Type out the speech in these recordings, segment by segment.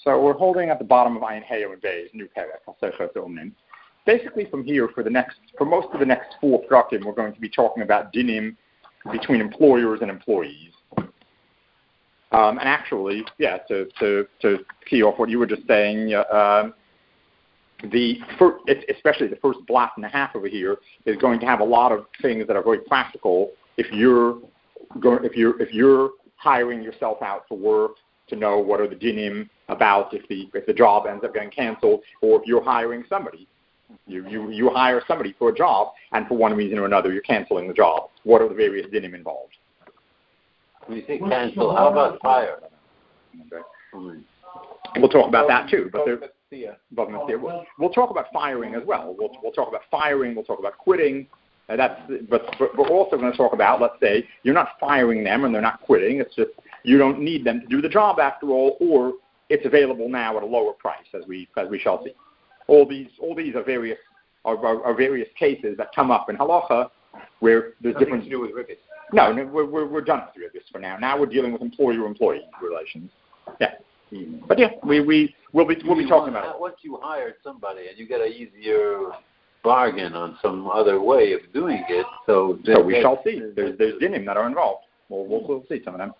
So we're holding at the bottom of Ayin Heyo and Bay's new perek, Hasechot Umnin. Basically, from here, for most of the next 4 prakim, we're going to be talking about dinim between employers and employees. And actually, to key off what you were just saying, especially the first block and a half over here is going to have a lot of things that are very practical. If you're hiring yourself out for work, to know what are the dinim about if the job ends up getting canceled, or if you're hiring somebody. You hire somebody for a job, and for one reason or another, you're canceling the job. What are the various dinim involved? When you say cancel, how about fire? Okay. We'll talk about that too. But we'll talk about firing as well. We'll talk about firing. We'll talk about quitting. But we're also going to talk about, let's say, you're not firing them and they're not quitting. It's just you don't need them to do the job after all, or it's available now at a lower price, as we shall see. All these are various cases that come up in halacha where there's different. To do with ribbis. No, we're done with ribbis for now. Now we're dealing with employer-employee relations. Yeah, but yeah, we'll be talking about it. Once you hire somebody and you get an easier bargain on some other way of doing it, so we shall see. There's dinim that are involved. We'll see some of them.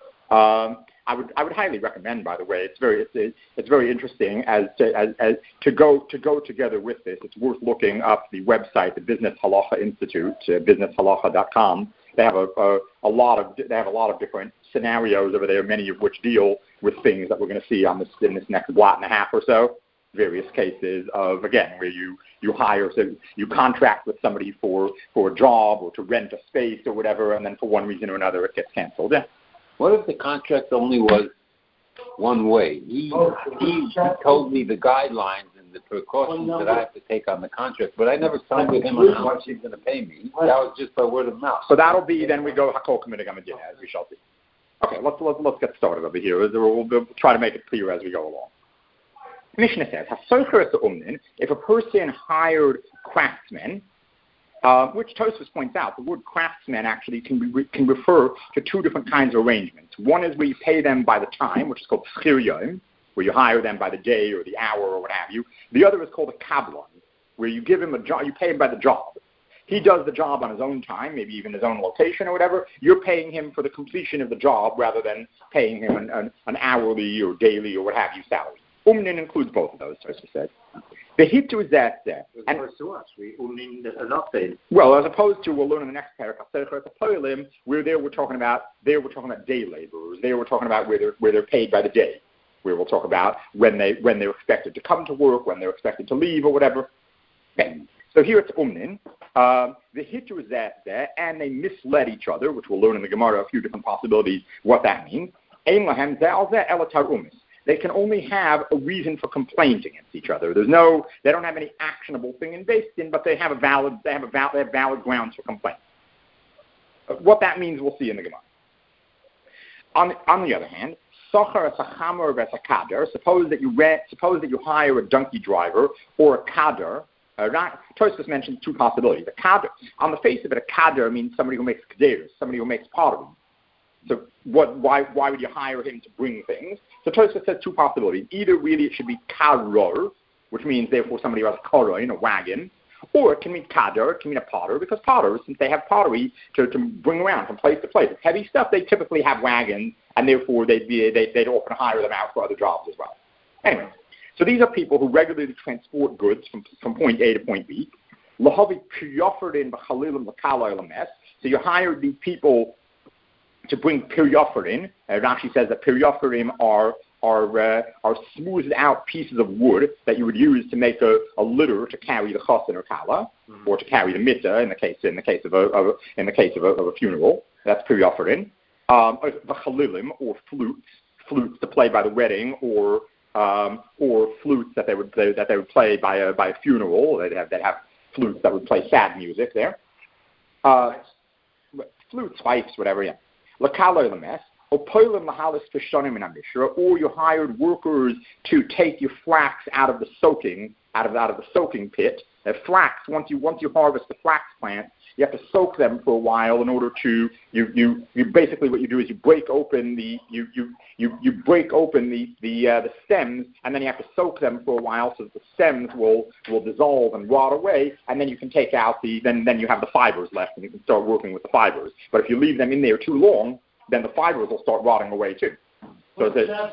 I would highly recommend, by the way, it's very interesting as to go together with this. It's worth looking up the website, the Business Halacha Institute, businesshalacha.com. They have a lot of different scenarios over there, many of which deal with things that we're going to see in this next block and a half or so. Various cases of, again, where you hire, so you contract with somebody for a job or to rent a space or whatever, and then for one reason or another it gets canceled. Yeah. What if the contract only was one way? He told me the guidelines and the precautions that I have to take on the contract, but I never signed with him on how much he's going to pay me. That was just by word of mouth. So that'll be, then we go Hakol Committing Amadina, as we shall see. Okay, let's get started over here. We'll try to make it clear as we go along. Mishnah says, if a person hired craftsmen, which Tosfos points out, the word craftsman actually can refer to 2 different kinds of arrangements. One is where you pay them by the time, which is called schir yom, where you hire them by the day or the hour or what have you. The other is called a kablan, where you give him a job, you pay him by the job. He does the job on his own time, maybe even his own location or whatever. You're paying him for the completion of the job rather than paying him an hourly or daily or what have you salary. Umnin includes both of those, Tosfos said. The hitu is that, and well, as opposed to we'll learn in the next paragraph, where we're talking about day laborers. There we're talking about where they're paid by the day. Where we'll talk about when they're expected to come to work, when they're expected to leave, or whatever. Okay. So here it's umnin. The hitu is that, and they misled each other, which we'll learn in the Gemara a few different possibilities what that means. They can only have a reason for complaint against each other. They don't have any actionable thing in Din, but they have valid grounds for complaint. What that means, we'll see in the Gemara. On the other hand, Sochar as a chamer as a kader. Suppose that you hire a donkey driver or a kader. Tosfos mentioned 2 possibilities. A kader, on the face of it, a kader means somebody who makes kederes, somebody who makes pottery. So why would you hire him to bring things? So Tosfos says 2 possibilities. Either really it should be karor, which means therefore somebody who has a koroin, a wagon, or it can mean kader, it can mean a potter, because potters, since they have pottery to bring around from place to place, it's heavy stuff, they typically have wagons, and therefore they'd often hire them out for other jobs as well. Anyway, so these are people who regularly transport goods from point A to point B. So you hire these people to bring piryoferin. Rashi says that piryoferin are smoothed out pieces of wood that you would use to make a litter to carry the chosin or kala, or to carry the mitzvah in the case of a funeral. That's piryoferin. The chalilim, or flutes to play by the wedding, or flutes that they would play by a funeral. They'd have flutes that would play sad music there. Flutes, pipes, whatever. Yeah. Or you hired workers to take your flax out of the soaking pit. Flax, once you harvest the flax plant, you have to soak them for a while in order to you basically what you do is you break open the stems, and then you have to soak them for a while so that the stems will dissolve and rot away, and then you can take out then you have the fibers left and you can start working with the fibers. But if you leave them in there too long, then the fibers will start rotting away too. So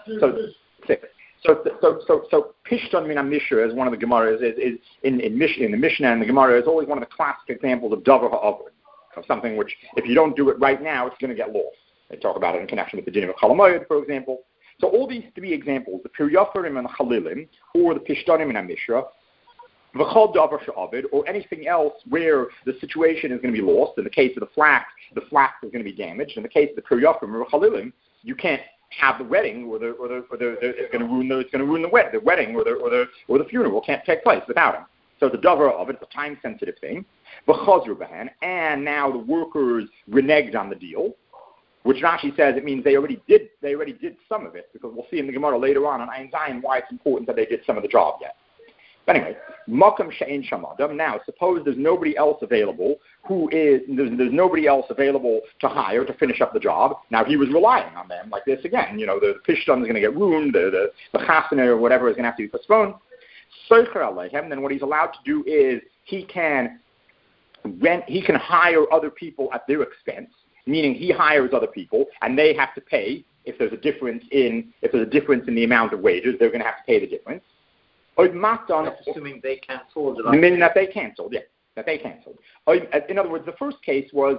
Pishton min HaMishra is one of the Gemaras is in the Mishnah and the Gemara is always one of the classic examples of Davar HaAvod, of something which if you don't do it right now, it's going to get lost. They talk about it in connection with the Din of Chalamoyed, for example. So all these three examples, the Piryafarim and the Chalilim, or the Pishtonim min HaMishra, V'chol Davar She'avid, or anything else where the situation is going to be lost. In the case of the flax is going to be damaged. In the case of the Piryafarim or Chalilim, you can't have the wedding, or it's going to ruin the wedding, or the funeral can't take place without him. So the davar of it's a time sensitive thing. B'chazru b'han, and now the workers reneged on the deal, which Rashi says it means they already did some of it, because we'll see in the Gemara later on Ayin Zayin why it's important that they did some of the job yet. But anyway, Makam She'en Shamadam. Now, suppose there's nobody else available there's nobody else available to hire to finish up the job. Now, he was relying on them like this again. The Pishton is going to get ruined, the Chasana or whatever is going to have to be postponed. Soicher Aleichem, then what he's allowed to do is he can hire other people at their expense, meaning he hires other people and they have to pay if there's a difference in the amount of wages, they're going to have to pay the difference. That's assuming they canceled. That they canceled, yeah. That they canceled. In other words, the first case was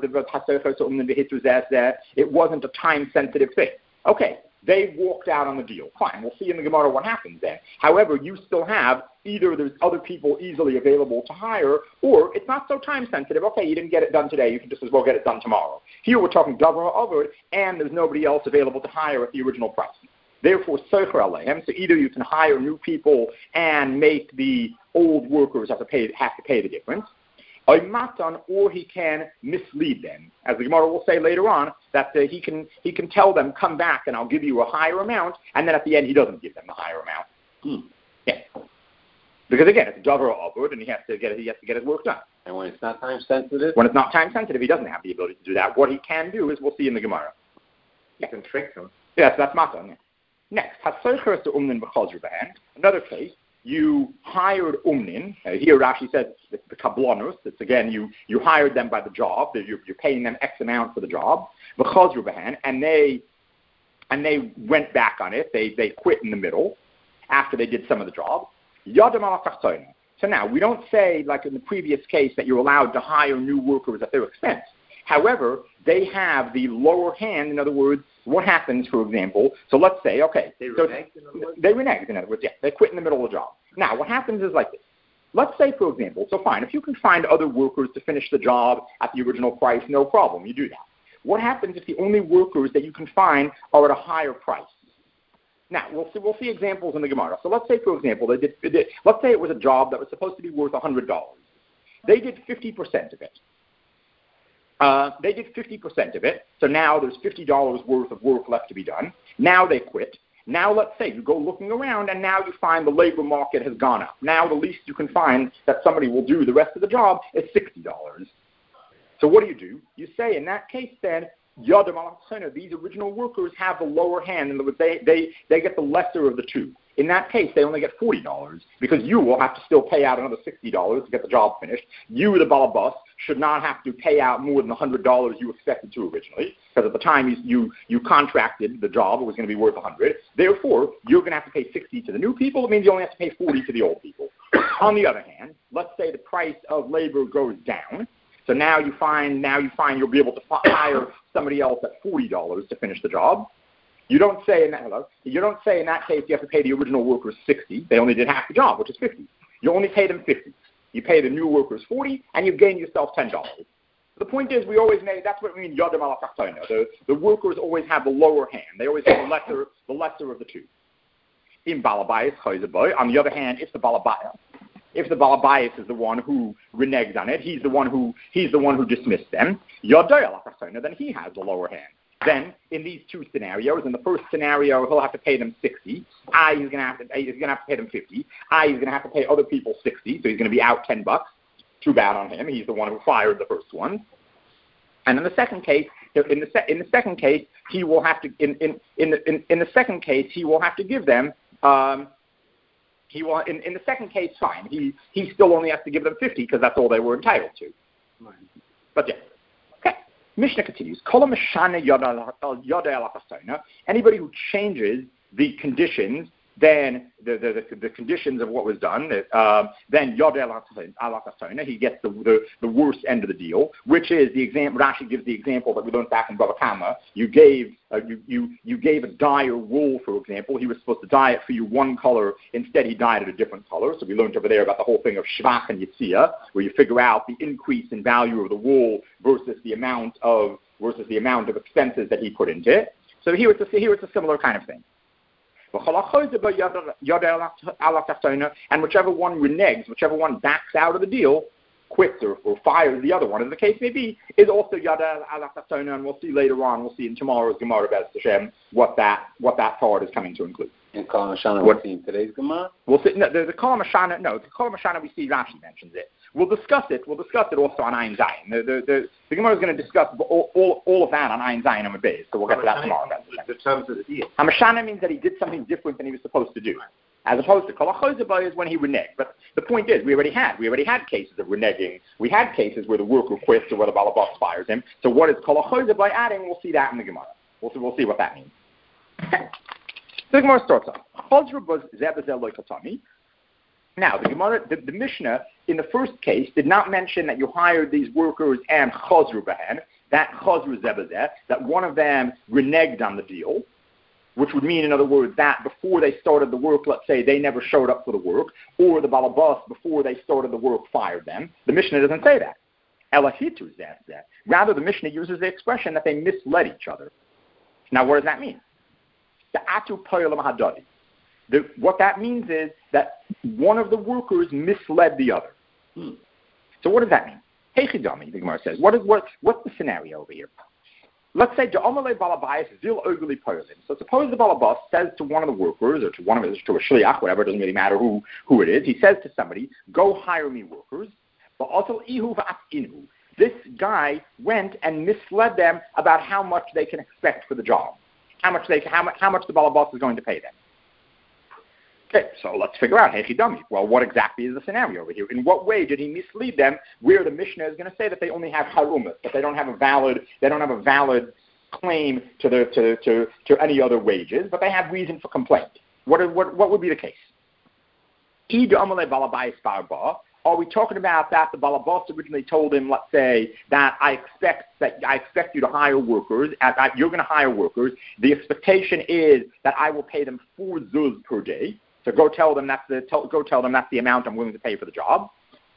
it wasn't a time-sensitive thing. Okay, they walked out on the deal. Fine, we'll see in the Gemara what happens then. However, you still have either there's other people easily available to hire, or it's not so time-sensitive. Okay, you didn't get it done today. You can just as well get it done tomorrow. Here we're talking Davar HaAvod, and there's nobody else available to hire at the original price. Therefore, Soicher Aleichem, so either you can hire new people and make the old workers have to pay the difference, or he can mislead them. As the Gemara will say later on, that he can tell them, come back and I'll give you a higher amount, and then at the end he doesn't give them the higher amount. Yeah. Because again, it's Davar HaAvod, and he has to get his work done. And when it's not time sensitive? When it's not time sensitive, he doesn't have the ability to do that. What he can do is, we'll see in the Gemara. You can trick him. Yes, that's matan. Yeah. Next, another case, you hired umnin. Here Rashi says the kablanus. It's again, you hired them by the job. You're paying them X amount for the job. And they went back on it. They quit in the middle after they did some of the job. So now, we don't say, like in the previous case, that you're allowed to hire new workers at their expense. However, they have the lower hand. In other words, what happens, for example, so let's say, okay. They reneged, in other words, yeah. They quit in the middle of the job. Now, what happens is like this. Let's say, for example, so fine, if you can find other workers to finish the job at the original price, no problem, you do that. What happens if the only workers that you can find are at a higher price? Now, we'll see examples in the Gemara. So let's say, for example, let's say it was a job that was supposed to be worth $100. They did 50% of it. They did 50% of it, so now there's $50 worth of work left to be done. Now they quit. Now let's say you go looking around, and now you find the labor market has gone up. Now the least you can find that somebody will do the rest of the job is $60. So what do? You say, in that case then, these original workers have the lower hand. In other words, they get the lesser of the two. In that case, they only get $40 because you will have to still pay out another $60 to get the job finished. You, the balabas, should not have to pay out more than the $100 you expected to originally, because at the time you contracted the job, it was going to be worth $100. Therefore, you're going to have to pay $60 to the new people. It means you only have to pay $40 to the old people. On the other hand, let's say the price of labor goes down. So now you find you'll be able to hire somebody else at $40 to finish the job. You don't say in that case you have to pay the original workers $60. They only did half the job, which is $50. You only pay them $50. You pay the new workers $40, and you gain yourself $10. The point is, that's what we mean yadam ala tachtona. The workers always have the lower hand. They always have the lesser of the two. In balabayis chayzaboy. On the other hand, if the balabayis is the one who reneged on it, he's the one who dismissed them. Yadoy ala tachtona. Then he has the lower hand. Then, in these two scenarios, in the first scenario, he'll have to pay them $60. He's going to have to pay them $50. He's going to have to pay other people $60, so he's going to be out $10. Too bad on him. He's the one who fired the first one. And in the second case, he will have to in the second case he will have to give them. He will in the second case, fine. He still only has to give them 50 because that's all they were entitled to. Right. But yeah. Okay. Mishnah continues. Anybody who changes the conditions, then the conditions of what was done, then Yodel al-Kasona, he gets the worst end of the deal, which is the example. Rashi gives the example that we learned back in Bava Kama. You gave a dye or wool, for example. He was supposed to dye it for you one color. Instead, he dyed it a different color. So we learned over there about the whole thing of Shvach and Yitzia, where you figure out the increase in value of the wool versus the amount of expenses that he put into it. So here it's a similar kind of thing. And whichever one reneges, whichever one backs out of the deal, quits or fires the other one, as the case may be, is also Yada al-Kasona, and we'll see later on, we'll see in tomorrow's Gemara, Bez Hashem, what that part is coming to include. In Kol HaMashana, we'll see in today's Gemara? We'll see, the Kol HaMashana, we see Rashi mentions it. We'll discuss it also on Ayin Zayin. The Gemara is going to discuss all of that on Ayin Zayin and Beis, so we'll get to that tomorrow. The terms of the deal. Hamashana means that he did something different than he was supposed to do, as opposed to Kol HaChozeh is when he reneged. But the point is, we already had cases of reneging. We had cases where the worker quits or where the balabas fires him. So what is Kol HaChozeh adding? We'll see that in the Gemara. We'll see what that means. So the Gemara starts off. Now, the Mishnah, in the first case, did not mention that you hired these workers and chazru behen, that chazru zebazeh, that one of them reneged on the deal, which would mean, in other words, that before they started the work, let's say, they never showed up for the work, or the balabas, before they started the work, fired them. The Mishnah doesn't say that. Elahitu zeh. Rather, the Mishnah uses the expression that they misled each other. Now, what does that mean? The atu poyolam hadadi. What that means is that one of the workers misled the other. So what does that mean? Heichidami, the Gemara says. What's the scenario over here? Let's say Ja'amale Balabayas Zil Ogli Poyolin. So suppose the Balabas says to one of the workers, or to a shliach, whatever, it doesn't really matter who it is. He says to somebody, "Go hire me workers." But also ihu va'atinu. This guy went and misled them about how much they can expect for the job, how much the Balabas is going to pay them. Okay, so let's figure out, Heichidami. Well, what exactly is the scenario over here? In what way did he mislead them where the Mishnah is going to say that they only have harumas, that they don't have a valid claim to any other wages, but they have reason for complaint? What would be the case? Are we talking about that the balabas originally told him, let's say, that I expect you to hire workers, you're going to hire workers, the expectation is that I will pay them 4 zuz per day. So go tell them that's the amount I'm willing to pay for the job.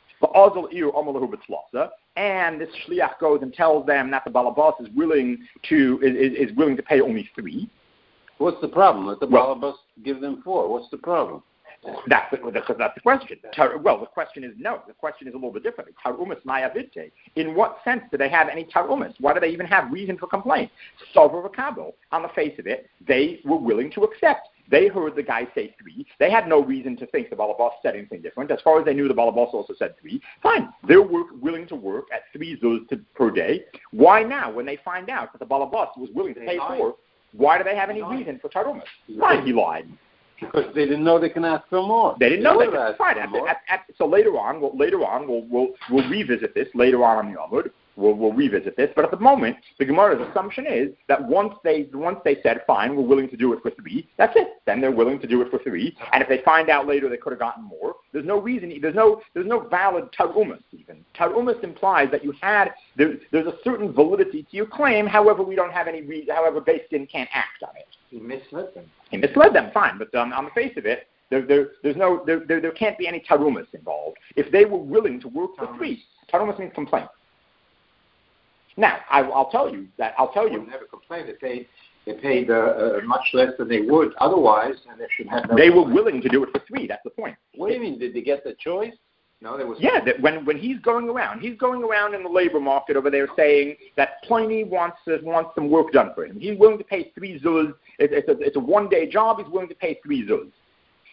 And this shliach goes and tells them that the balabas is willing to pay only 3. What's the problem? Let the balabas give them 4. What's the problem? That's the question. Well, the question is no. The question is a little bit different. Tarumas mayavite. In what sense do they have any tarumas? Why do they even have reason for complaint? Sover v'kabel. On the face of it, they were willing to accept. They heard the guy say 3. They had no reason to think the balabas said anything different. As far as they knew, the balabas also said 3. Fine. They're willing to work at 3 zuz per day. Why now, when they find out that the balabas was willing to pay 4, why do they have any reason for tarumas? Fine, he lied. Because they didn't know they can ask for more. They didn't know they could ask for more. So later on, we'll revisit this later on the Amud. We'll revisit this. But at the moment, the Gemara's assumption is that once they said, fine, we're willing to do it for 3, that's it. Then they're willing to do it for 3. And if they find out later they could have gotten more, there's no reason. There's no valid tarumas even. Tarumas implies that there's a certain validity to your claim. However, we don't have any reason. However, Beis Din can't act on it. He misled them. Fine, but on the face of it, there can't be any tarumas involved. If they were willing to work for 3, tarumas means complaint. Now, I'll tell you. They never complained. They paid much less than they would otherwise, and they should have. They were willing to do it for 3. That's the point. What do you mean? Did they get the choice? No, there was. Yeah, that when he's going around in the labor market over there saying that Pliny wants some work done for him. He's willing to pay 3 zuz. It's a one-day job. He's willing to pay 3 zuz.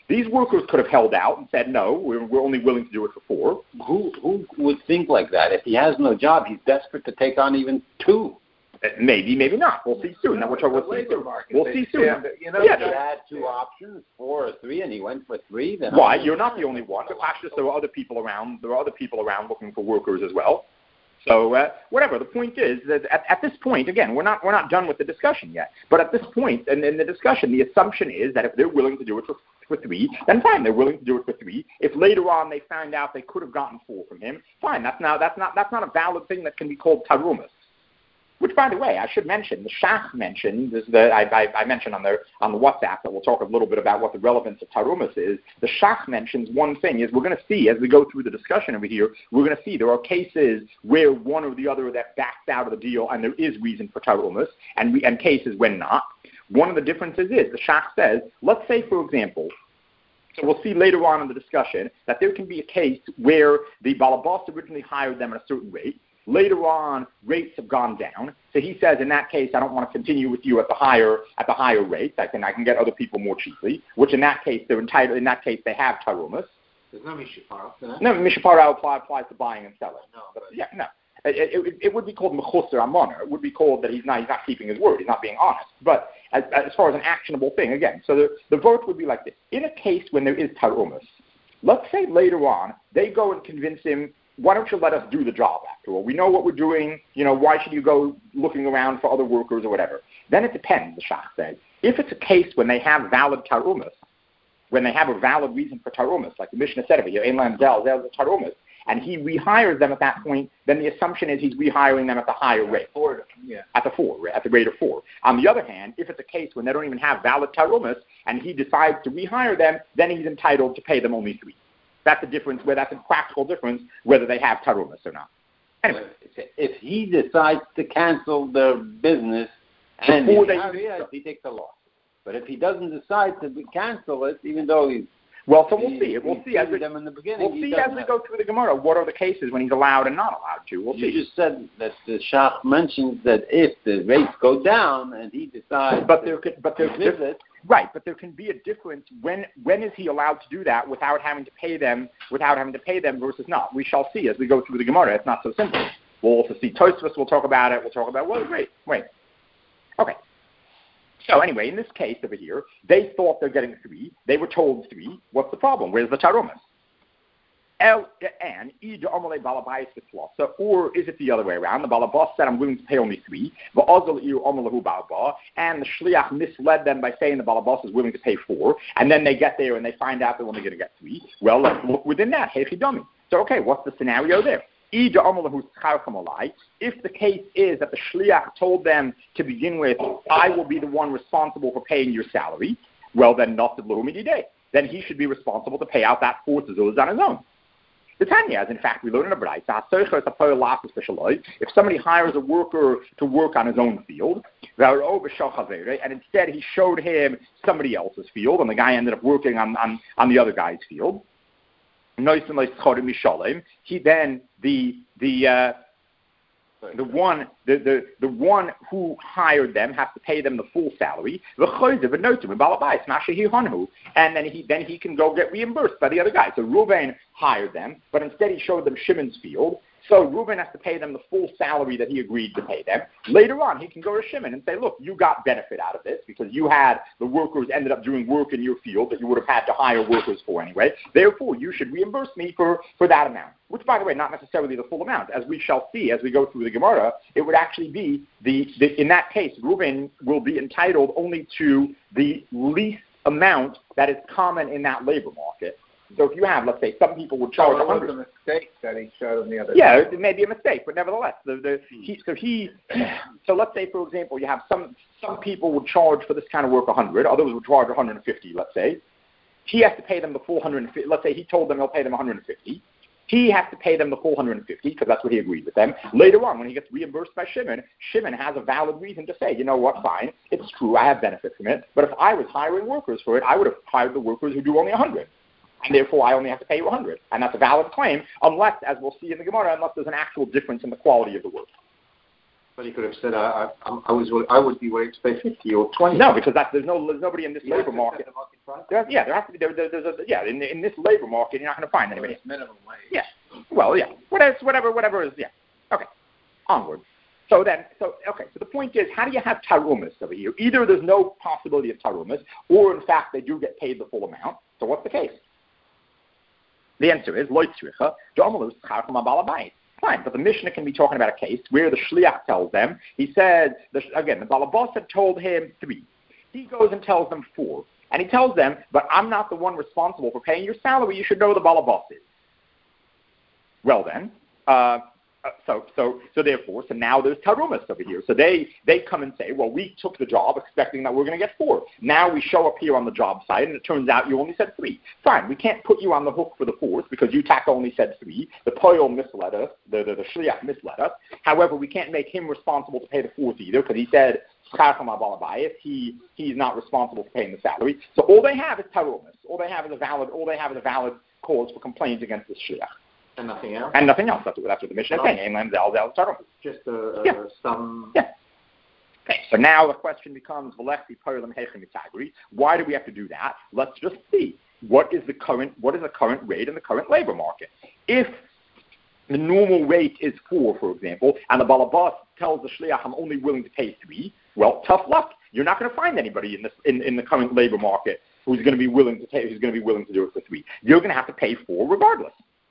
These workers could have held out and said, no, we're only willing to do it for 4. Who would think like that? If he has no job, he's desperate to take on even 2. Maybe, maybe not. We'll see soon. We'll see soon. We'll see soon. He had 2 options, 4 or 3, and he went for 3. Then why? You're not the only one. There were other people around. There are other people around looking for workers as well. So whatever. The point is that at this point, again, we're not done with the discussion yet. But at this point in the discussion, the assumption is that if they're willing to do it for 3, then fine, they're willing to do it for 3. If later on they find out they could have gotten 4 from him, fine. That's not a valid thing that can be called tarumas. Which, by the way, I should mention, the Shach mentioned, I mentioned on the WhatsApp that we'll talk a little bit about what the relevance of tarumas is. The Shach mentions one thing is we're going to see, as we go through the discussion over here, we're going to see there are cases where one or the other that backs out of the deal and there is reason for tarumas, and cases when not. One of the differences is, the Shach says, let's say, for example, so we'll see later on in the discussion that there can be a case where the balabas originally hired them at a certain rate. Later on, rates have gone down. So he says, in that case, I don't want to continue with you at the higher rate. I can get other people more cheaply. Which in that case, they're entitled. In that case, they have tarumas. There's no mishapara. No, mishapara applies to buying and selling. No, yeah, no. It would be called mechusar amona. It would be called that he's not keeping his word. He's not being honest. But as far as an actionable thing, again, so the vote would be like this: in a case when there is tarumas, let's say later on they go and convince him, why don't you let us do the job after all? We know what we're doing. Why should you go looking around for other workers or whatever? Then it depends, the Shach says. If it's a case when they have valid tarumas, when they have a valid reason for tarumas, like the Mishnah said of it, Ein Lam Zel, Zel tarumas, and he rehires them at that point, then the assumption is he's rehiring them at the higher rate. At the rate of 4. On the other hand, if it's a case when they don't even have valid tarumas, and he decides to rehire them, then he's entitled to pay them only 3. That's a difference, that's a practical difference, whether they have tarumas or not. Anyway. If he decides to cancel their business, and he takes a loss. But if he doesn't decide to cancel it, even though he's... Well, so we'll see. We'll see as we them in the beginning. We'll see as we go through the Gemara. What are the cases when he's allowed and not allowed to? We'll see. You just said that the Shach mentions that if the rates go down and he decides right, but there can be a difference. When is he allowed to do that without having to pay them versus not? We shall see as we go through the Gemara. It's not so simple. We'll also see Tosfos. We'll talk about it. Well, great. Wait. Okay. So anyway, in this case over here, they thought they're getting 3. They were told 3. What's the problem? Where's the tarumas? Or is it the other way around? The balabas said, I'm willing to pay only 3. And the shliach misled them by saying the balabas is willing to pay 4. And then they get there and they find out they're only going to get 3. Well, let's look within that. So, okay, what's the scenario there? If the case is that the shliach told them to begin with, I will be the one responsible for paying your salary, well then then he should be responsible to pay out that 4 zuzahs on his own. The Tanya, as in fact we learn in a Braisa, if somebody hires a worker to work on his own field, and instead he showed him somebody else's field, and the guy ended up working on the other guy's field, he then the one who hired them has to pay them the full salary, and then he can go get reimbursed by the other guy. So Reuven hired them, but instead he showed them Shimon's field. So Reuven has to pay them the full salary that he agreed to pay them. Later on, he can go to Shimon and say, look, you got benefit out of this because you had the workers ended up doing work in your field that you would have had to hire workers for anyway. Therefore, you should reimburse me for that amount. Which, by the way, not necessarily the full amount. As we shall see as we go through the Gemara, it would actually be, in that case, Reuven will be entitled only to the least amount that is common in that labor market. So if you have, let's say, some people would charge 100. It was a mistake that he showed on the other. Yeah, it may be a mistake, but nevertheless, so let's say, for example, you have some people would charge for this kind of work 100, others would charge 150. Let's say he has to pay them the full 150. Let's say he told them he'll pay them 150. He has to pay them the full 150 because that's what he agreed with them. Later on, when he gets reimbursed by Shimon, Shimon has a valid reason to say, you know what, fine, it's true, I have benefit from it. But if I was hiring workers for it, I would have hired the workers who do only 100. And therefore, I only have to pay you 100. And that's a valid claim, unless, as we'll see in the Gemara, unless there's an actual difference in the quality of the work. But he could have said, I would be willing to pay 50 or 20. No, because there's nobody in this labor market. There has to be. In this labor market, you're not going to find anybody. Minimum wage. Yeah. Well, yeah. Whatever is. Yeah. Okay. Onward. So the point is, how do you have tarumas over here? Either there's no possibility of tarumas, or in fact they do get paid the full amount. So what's the case? The answer is loy tzricha. Fine, but the Mishnah can be talking about a case where the shliach tells them. He said the balabas had told him 3. He goes and tells them 4, and he tells them, but I'm not the one responsible for paying your salary. You should know the balabas is. Well then. So now there's tarumas over here. So they come and say, well, we took the job expecting that we're going to get 4. Now we show up here on the job site, and it turns out you only said 3. Fine, we can't put you on the hook for the 4th because you only said 3. The poyol misled us. The shliach misled us. However, we can't make him responsible to pay the 4th either because he said he's not responsible for paying the salary. So all they have is tarumas. All they have is a valid cause for complaint against the shliach. And nothing else? And nothing else. That's what the Mishnah is saying. Just some... Yeah. Okay, so now the question becomes, why do we have to do that? Let's just see. What is the current rate in the current labor market? If the normal rate is 4, for example, and the balabas tells the shliach, I'm only willing to pay 3, well, tough luck. You're not going to find anybody in the current labor market who's going to be willing to do it for 3. You're going to have to pay 4 regardless.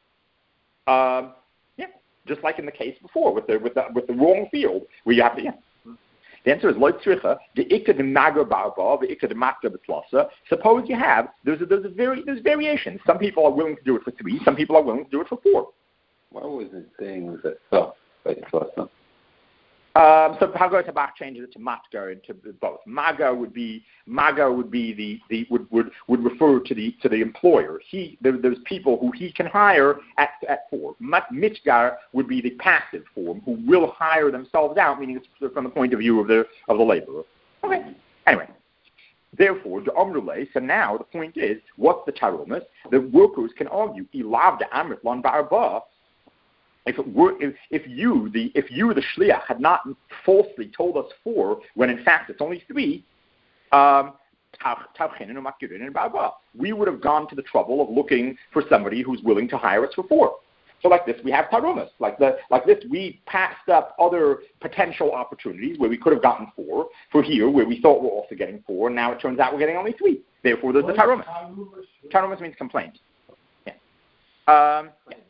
Just like in the case before with the wrong field, where you have to. Yeah. The answer is loy tzricha. The ikka de maga barba, the ikka de matka betlasa. Suppose you have there's variations. Some people are willing to do it for 3. Some people are willing to do it for 4. Why was it saying that so? So Hagar Tabach changes it to Matgar into both. Maga would refer to the employer. There's people who he can hire at 4. Mitgar would be the passive form, who will hire themselves out, meaning it's from the point of view of the laborer. Okay. Anyway. Therefore, the Amrulay, so now the point is, what's the tarumas? The workers can argue, Ilav de Amrit Lon Barba. If you, the shliach, had not falsely told us 4, when in fact it's only 3, we would have gone to the trouble of looking for somebody who's willing to hire us for 4. So like this, we have tarumas. Like this, we passed up other potential opportunities where we could have gotten 4 for here, where we thought we're also getting 4, and now it turns out we're getting only 3. Therefore, there's the tarumas. Tarumas means complaint. Yeah.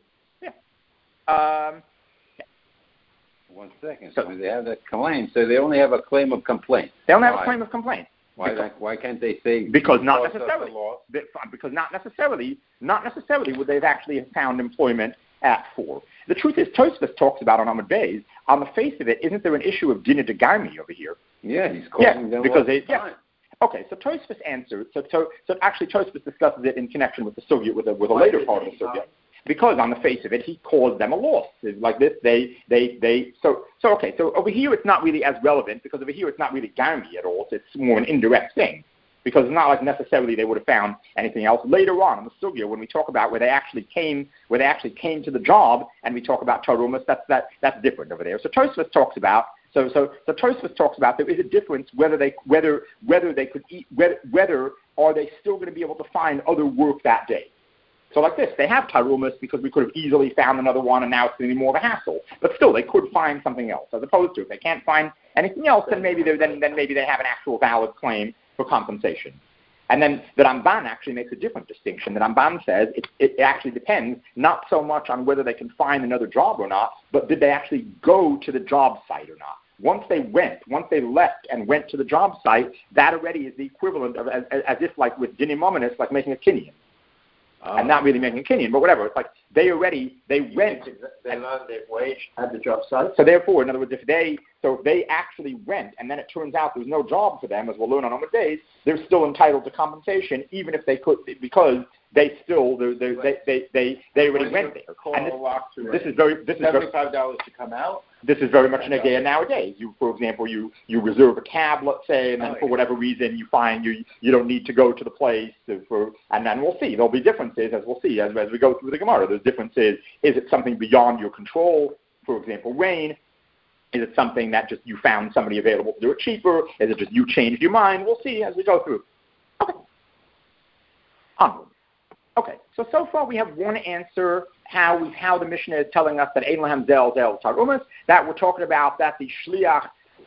1 second. So they have that claim. So they only have a claim of complaint. They only have a claim of complaint. Why can't they say? Because not necessarily. Because not necessarily would they've actually found employment at 4. The truth is, Tosfos talks about on Amud Beis. On the face of it, isn't there an issue of dinah de garmi over here? Yeah, he's calling them because they. Yeah. Okay, so Tosfos answers. So actually, Tosfos discusses it in connection with the Sugya, with a later part of the Sugya. Because on the face of it, he caused them a loss. Like this, so over here it's not really as relevant, because over here it's not really garmi at all. So it's more an indirect thing, because it's not like necessarily they would have found anything else. Later on in the sugya, when we talk about where they actually came to the job, and we talk about tarumas, that's different over there. So Tosfos talks about. So Tosfos talks about there is a difference whether they could eat, whether are they still going to be able to find other work that day. So like this, they have tarumas because we could have easily found another one, and now it's going to be more of a hassle. But still, they could find something else, as opposed to if they can't find anything else, then maybe they have an actual valid claim for compensation. And then the Ramban actually makes a different distinction. The Ramban says it actually depends not so much on whether they can find another job or not, but did they actually go to the job site or not. Once they left and went to the job site, that already is the equivalent of as if like with dinim mominus, like making a kinyan. And not really making a kinyan, but whatever. It's like they went. They learned their wage at the job site. So therefore, in other words, if they actually went, and then it turns out there's no job for them, as we'll learn on Amud Beis, they're still entitled to compensation, even if they could, because they already went there. And this is very $75 to come out. This is very much an idea nowadays. For example, you reserve a cab, let's say, and then for whatever reason you find you don't need to go to the place, and then we'll see. There'll be differences, as we'll see, as we go through the Gemara. There's differences. Is it something beyond your control? For example, rain. Is it something that just you found somebody available to do it cheaper? Is it just you changed your mind? We'll see as we go through. Okay. onward. Okay, so far we have one answer how the Mishnah is telling us that Ein Lahem Zel Tarumas, that we're talking about that the Shliach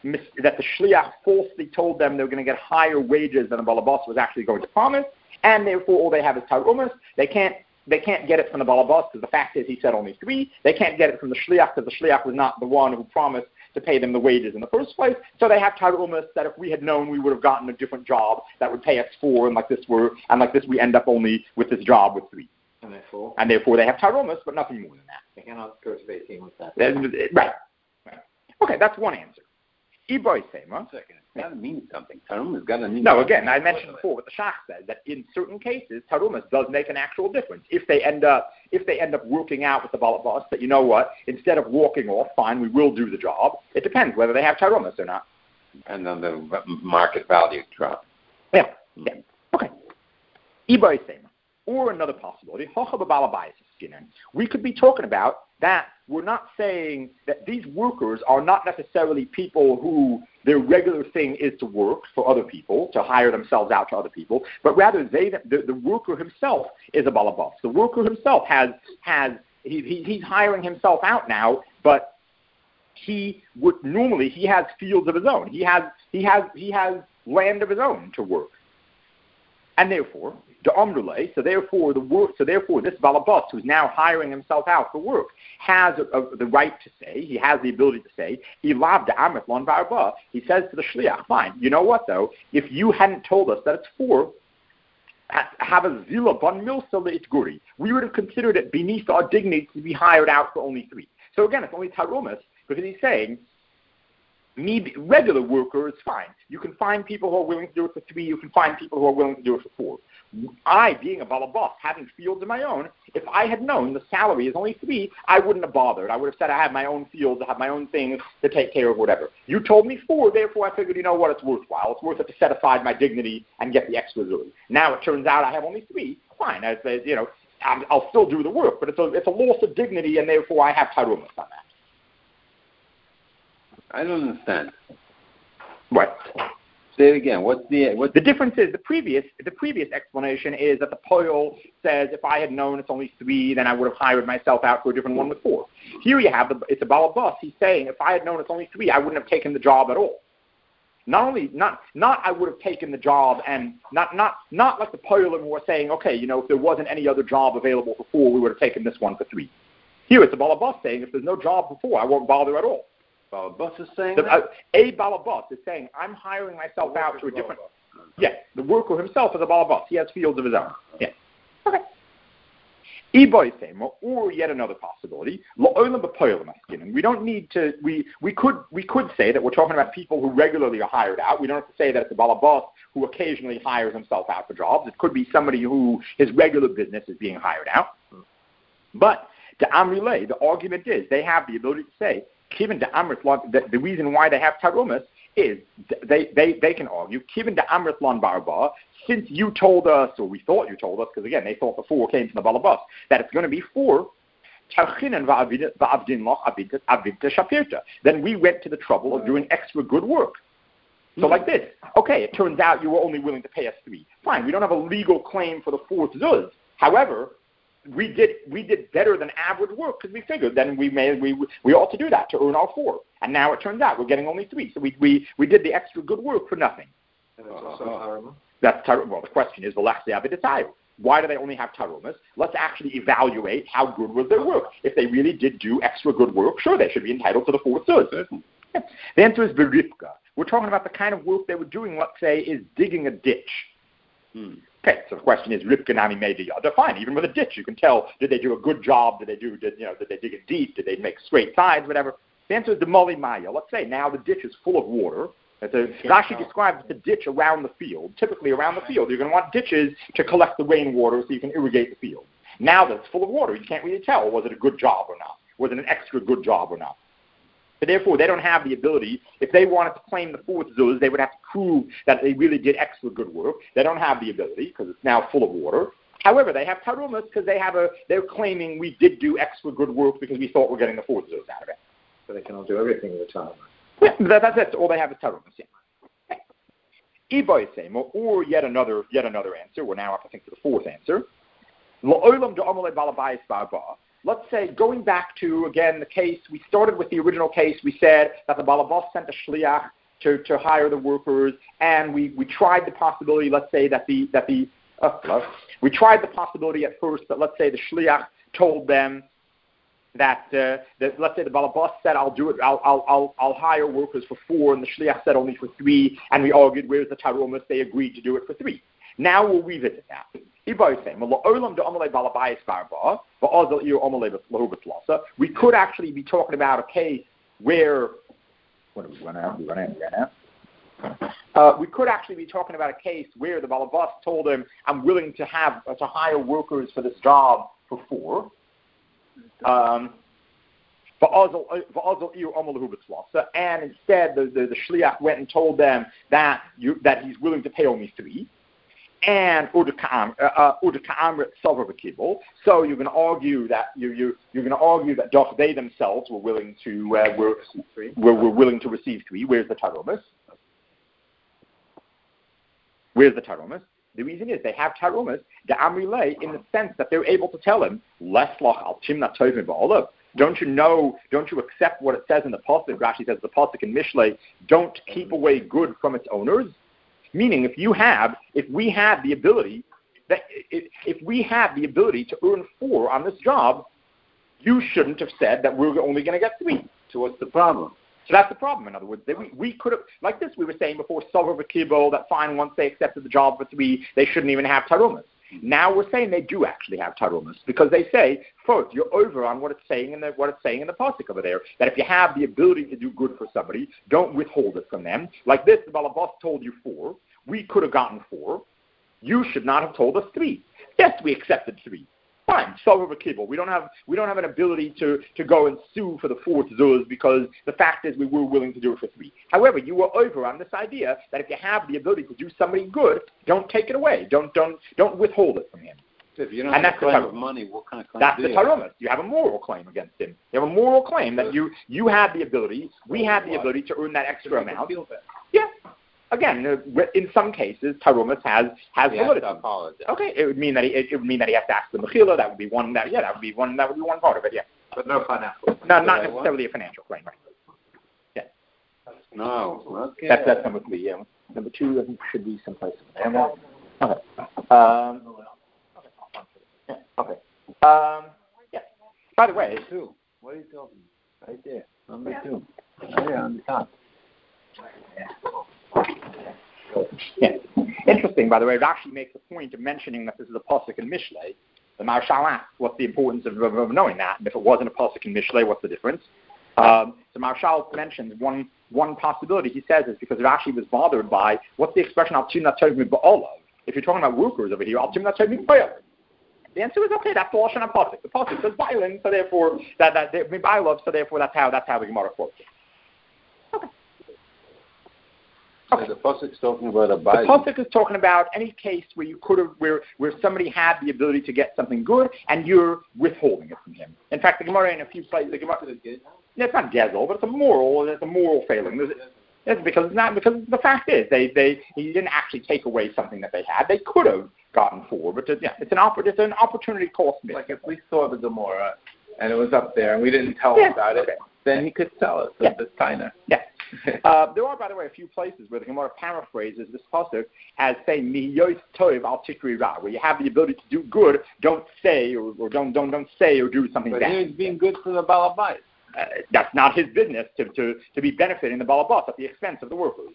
falsely told them they were going to get higher wages than the Balabas was actually going to promise, and therefore all they have is Tarumas. They can't get it from the Balabas because the fact is he said only 3. They can't get it from the Shliach because the Shliach was not the one who promised to pay them the wages in the first place. So they have Tarumas that if we had known, we would have gotten a different job that would pay us 4, and like this we end up only with this job with 3. And therefore they have Tarumas, but nothing more than that. They cannot go to 18 with that. Right. Okay, that's one answer. Iboy Sema. 1 second. It's got to mean something. Tarumas got to mean No, something. again, I mentioned before what the Shach says, that in certain cases, Tarumas does make an actual difference. If they end up working out with the Balabas that, you know what, instead of walking off, fine, we will do the job. It depends whether they have Tarumas or not. And then the market value drop. Yeah. Okay. Iboy Sema. Or another possibility, we could be talking about that we're not saying that these workers are not necessarily people who their regular thing is to work for other people, to hire themselves out to other people, but rather the worker himself is a balabas. The worker himself he's hiring himself out now, but he has fields of his own. He has land of his own to work. And therefore, so therefore this balabas who's now hiring himself out for work has the right to say, he has the ability to say, he says to the shliach, fine, you know what though, if you hadn't told us that it's 4, have a zila ban milsa it guri, we would have considered it beneath our dignity to be hired out for only 3. So again, it's only tarumas, because he's saying, regular worker is fine. You can find people who are willing to do it for 3. You can find people who are willing to do it for 4. I, being a balabas, having fields of my own, if I had known the salary is only 3, I wouldn't have bothered. I would have said I have my own fields, I have my own things to take care of, whatever. You told me 4, therefore I figured, you know what, it's worthwhile. It's worth it to set aside my dignity and get the extra zuri. Now it turns out I have only 3. Fine, I'll still do the work, but it's a loss of dignity, and therefore I have tarumas on that. I don't understand. What? Say it again. What's the difference is the previous explanation is that the poil says if I had known it's only 3, then I would have hired myself out for a different one with 4. Here you have it's a balabas. He's saying if I had known it's only 3, I wouldn't have taken the job at all. Not I would have taken the job, and not like the poilim who are saying, okay, if there wasn't any other job available for 4, we would have taken this one for 3. Here it's a balabas saying if there's no job for 4, I won't bother at all. Balabas is saying a balabas is saying I'm hiring myself out to a different. Yes, the worker himself is a balabas. He has fields of his own. Yeah. Okay. Or yet another possibility. We don't need to. We could say that we're talking about people who regularly are hired out. We don't have to say that it's a balabas who occasionally hires himself out for jobs. It could be somebody who his regular business is being hired out. But to Amrile, the argument is they have the ability to say. Given the Amrit, the reason why they have tarumas is they can argue. Given the Amrit Lon Barba, since you told us, or we thought you told us, because again they thought the 4 came from the balabas, that it's going to be 4. Then we went to the trouble of doing extra good work. So like this, okay, it turns out you were only willing to pay us 3. Fine, we don't have a legal claim for the 4th zuz. However, we did better than average work because we figured then we ought to do that to earn our 4. And now it turns out we're getting only 3. So we did the extra good work for nothing. That's tarumas. Well, the question is, why do they only have tarumas? Let's actually evaluate how good was their work. If they really did do extra good work, sure, they should be entitled to the 4th zuz. Yeah. The answer is beripka. We're talking about the kind of work they were doing, let's say, is digging a ditch. Okay, so the question is, Ripkanami made the other. Fine, even with a ditch, you can tell, did they do a good job? Did they dig it deep? Did they make straight sides, whatever? The answer is the Moli Maya. Let's say now the ditch is full of water. Rashi describes the ditch around the field. Typically around the field, you're going to want ditches to collect the rainwater so you can irrigate the field. Now that it's full of water, you can't really tell, was it a good job or not? Was it an extra good job or not? So therefore, they don't have the ability. If they wanted to claim the 4th zuz, they would have to prove that they really did extra good work. They don't have the ability because it's now full of water. However, they have tarumas because they're claiming we did do extra good work because we thought we're getting the 4th zuz out of it. So they cannot do everything with tarumas. Yeah, that's it. All they have is tarumas. Yeah. Or yet another answer. We're now up, I think, to the fourth answer. Let's say, going back to, again, the case, we started with the original case, we said that the balabas sent a shliach to hire the workers, and we tried the possibility, let's say, we tried the possibility at first that, let's say, the shliach told them that let's say the balabas said, I'll do it, I'll hire workers for 4, and the shliach said only for 3, and we argued, where's the tarumas? They agreed to do it for 3. Now we'll revisit that. We could actually be talking about a case where, what do we run out? We run out. We could actually be talking about a case where the balabas told him, I'm willing to hire workers for this job for 4. And instead the shliach went and told them that he's willing to pay only 3. And so you're going to argue that they themselves were willing to were willing to receive 3. Where's the tarumas? The reason is they have tarumas, the amrilei, in the sense that they're able to tell him, don't you accept what it says in the pasuk? Rashi says the pasuk in Mishlei, don't keep away good from its owners. Meaning, if we have the ability to earn 4 on this job, you shouldn't have said that we're only going to get 3. So what's the problem? So that's the problem. In other words, we could have, like this, we were saying before, Sover V'Kibo, that fine, once they accepted the job for 3, they shouldn't even have tarumas. Now we're saying they do actually have tarumas, because they say, first, you're over on what it's saying in the pasuk over there, that if you have the ability to do good for somebody, don't withhold it from them. Like this, the balabas told you 4. We could have gotten 4. You should not have told us 3. Yes, we accepted 3. Fine, Sover V'Kibo. We don't have an ability to go and sue for the 4th zuz, because the fact is we were willing to do it for 3. However, you were over on this idea that if you have the ability to do somebody good, don't take it away. Don't withhold it from him. If you don't have a claim of money, what kind of claim That's do the you have? tarumas. You have a moral claim against him. You have a moral claim that you had the ability, we had the ability to earn that extra amount. Yeah. Again, in some cases, tarumas has validity. Okay, it would mean that he has to ask the mechila. That would be one. That would be one part of it. Yeah, but no financial. No, not necessarily a financial claim, right? Yeah. No. Okay. That's number 3. Yeah. Number 2, I think, should be someplace. Okay. Yeah. Okay. Yeah. By the way, 2. What are you talking about? Right there. Number 2. Right there on the top. Yeah. Interesting, by the way, Rashi makes a point of mentioning that this is a pasuk in Mishlei. The Marshal asks, what's the importance of knowing that? And if it wasn't a pasuk in Mishlei, what's the difference? So Marshal mentions one possibility. He says is because Rashi was bothered by, what's the expression, Al Timna Tov Mi Ba'olav? If you're talking about workers over here, Al Timna Tov Mi Ba'olav. The answer is, okay, that's the Lashon HaPasuk. The pasuk says Ba'ilin, so therefore, that's how the Gemara quotes it. Okay. So the pasuk's talking about a buy. The pasuk is talking about any case where you could have, where somebody had the ability to get something good, and you're withholding it from him. In fact, the Gemara in a few places, it's not gezel, but it's a moral failing. It's because the fact is he didn't actually take away something that they had. They could have gotten 4, but it's an opportunity cost. Like if we saw the Gemara and it was up there and we didn't tell him about it, then he could sell it. So the Taina. Yeah. There are, by the way, a few places where the Gemara paraphrases this pasuk as saying "Miyos tov al tikri ra," where you have the ability to do good, don't say or don't say or do something bad. But he's being good for the balabais. That's not his business to be benefiting the balabas at the expense of the workers.